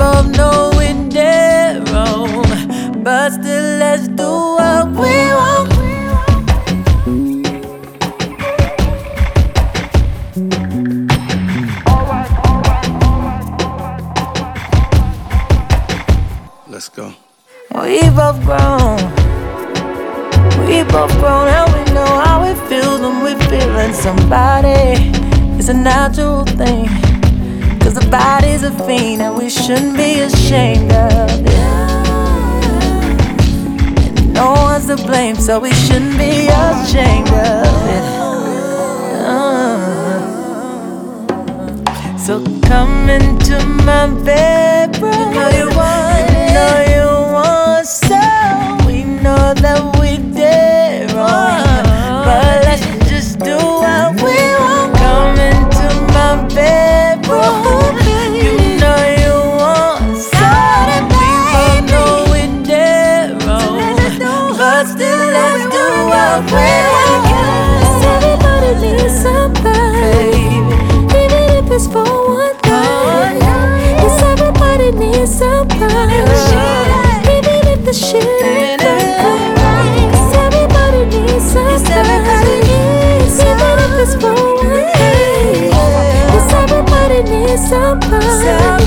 both know we're dead wrong, but still let's do what we want. Let's go. We both grown. We both grown and we know how it feels when we're feeling somebody. It's a natural thing, 'cause the body's a fiend and we shouldn't be ashamed of it. And no one's to blame, so we shouldn't be ashamed of it. So come into my bedroom. You know you want it. You know you want some. We know that we did wrong, but let's just do what we want. Come into my bedroom. You know you want some. We both know we did wrong, but still let's do what we want. 'Cause everybody needs somebody, even if it's for one night. 'Cause everybody needs somebody, even if the shit ain't right. 'Cause everybody needs somebody, even if it's for one night. 'Cause everybody needs somebody,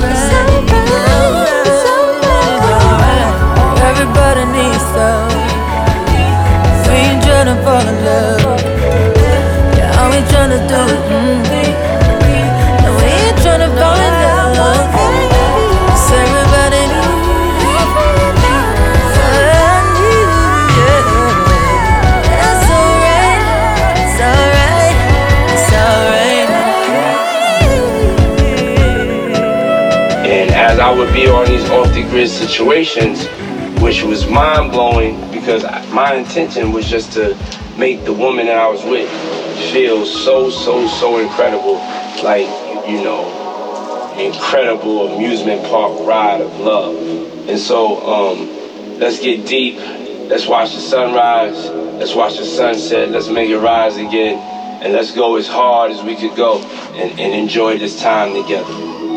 everybody needs some. We ain't tryna fall in love, yeah, all we tryna do is no, we ain't tryna fall in love. 'Cause everybody needs It's alright, it's alright, it's alright. And as I would be on these off-the-grid situations, which was mind-blowing because my intention was just to make the woman that I was with feel so incredible, like, you know, incredible amusement park ride of love. And so let's get deep, let's watch the sunrise, let's watch the sunset, let's make it rise again, and let's go as hard as we could go and enjoy this time together.